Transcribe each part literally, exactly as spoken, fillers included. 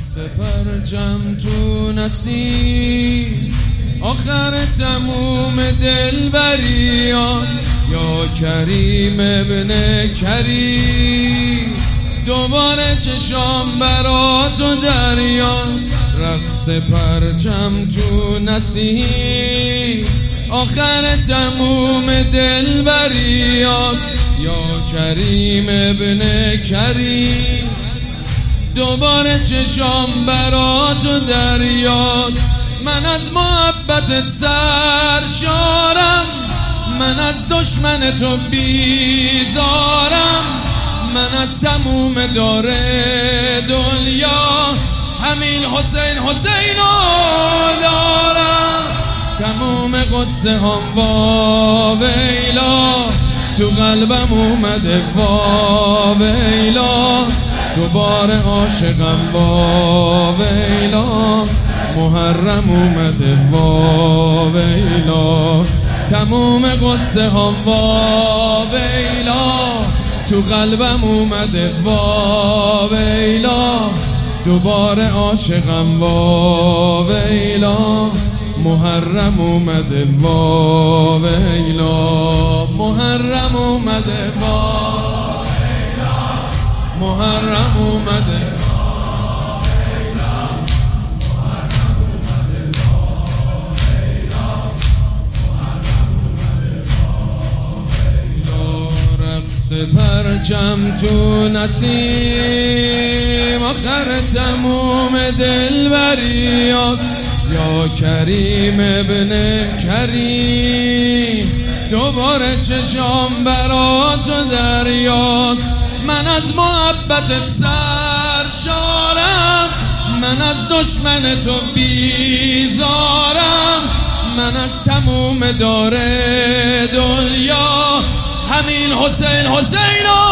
پرچم تو نسیم آخر تموم دلبریاست یا کریم ابن کریم دوباره چشام برا تو دریاست رقص پرچم تو نسیم آخر تموم دلبریاست یا کریم ابن کریم دوباره چشام برا تو دریاست من از محبتت سرشارم من از دشمن تو بیزارم من از تموم دار دنیا همین حسین حسین رو دارم تموم قصه هم وا ویلا تو قلبم اومده وا ویلا دوباره عاشقم وا ویلا محرم اومده وا ویلا تموم قصه ها وا ویلا تو قلبم اومده وا ویلا دوباره عاشقم وا ویلا محرم اومده وا ویلا محرم اومده وا محرم اومده رقص پرچم تو نسیم آخر تموم دلبریاست یا کریم ابن کریم دوباره چشام برا تو دریاست من از محبتت سرشارم من از دشمن تو بیزارم من از تموم دار دنیا همین حسین حسین رو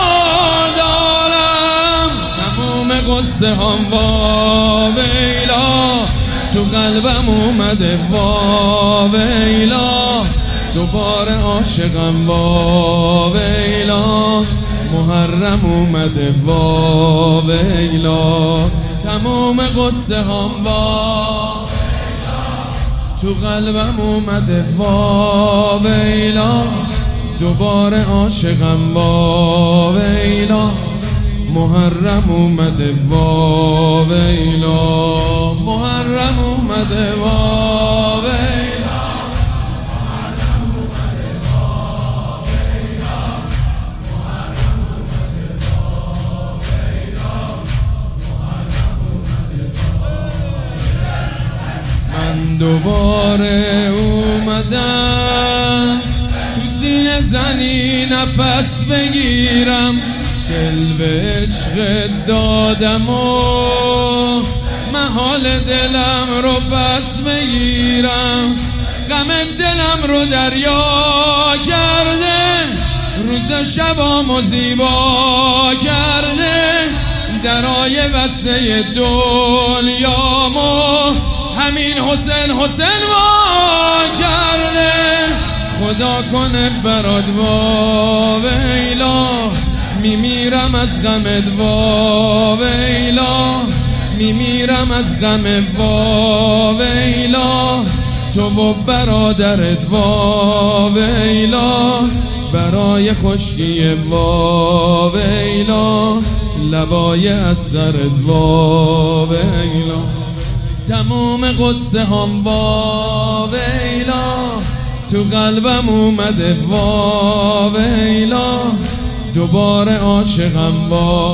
دارم تموم قصه هم وا ویلا تو قلبم اومده وا ویلا دوباره عاشقم وا ویلا محرم اومده وا ویلا تموم قصه هم وا تو قلبم اومده وا ویلا دوباره عاشقم وا ویلا محرم اومده وا ویلا محرم اومده وا ویلا من دوباره اومدم تو سینه زنی نفس بگیرم دل به عشق دادم و محال دلم رو پس بگیرم غم دلم رو دریا کرده روز شبامو زیبا کرده درای بسته دنیامو همین حسین حسین وا کرده خدا کنه برات وا ویلا میمیرم از غمت وا ویلا میمیرم از غم وا ویلا تو و برادرت وا ویلا برای خشکی وا ویلا لبای اصغرت وا ویلا تموم قصه هم وا ویلا تو قلبم اومده وا ویلا دوباره عاشقم وا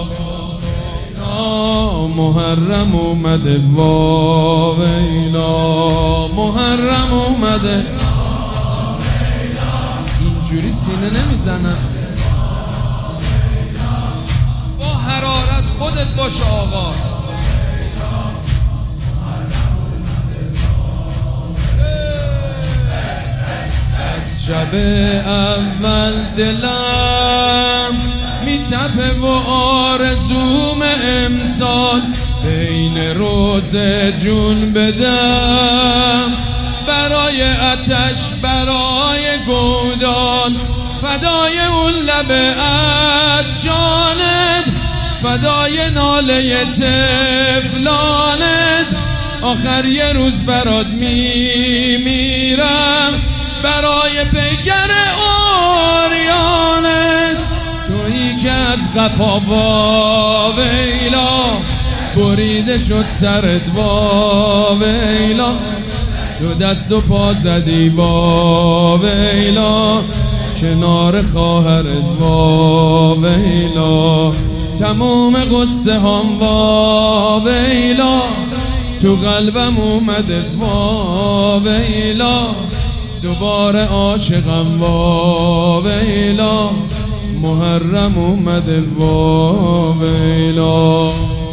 محرم اومده وا ویلا محرم اومده اینجوری سینه نمیزنن با حرارت خودت باش آقا از شب اول دلم میتپه و آرزوم امسال بین روز جون بدم برای آتش برای گودال فدای اون لب عطشانت فدای ناله طفلانت، آخر یه روز برات میمیرم، برای پیکر اوریانت. تویی که از قفا با ویلا بریده شد سرت با ویلا، تو دست و پا زدی با ویلا، کنار خواهرت با ویلا. تموم قصه هم با ویلا، تو قلبم اومده با ویلا، دوباره عاشقم با ویلا، محرم اومده با ویلا.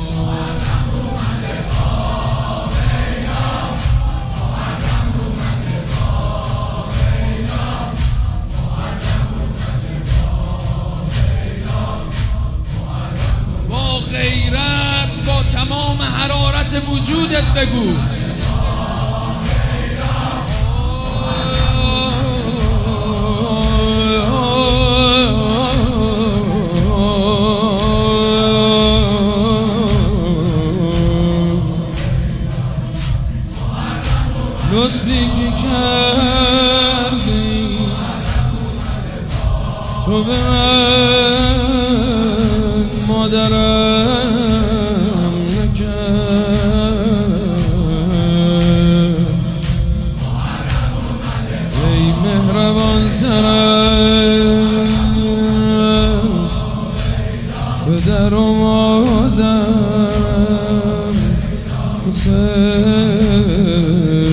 غیرت با تمام حرارت وجودت بگو لطفی که کردی تو به من مادرم نکرد، ای مهربان تر از پدر و مادرم حسین.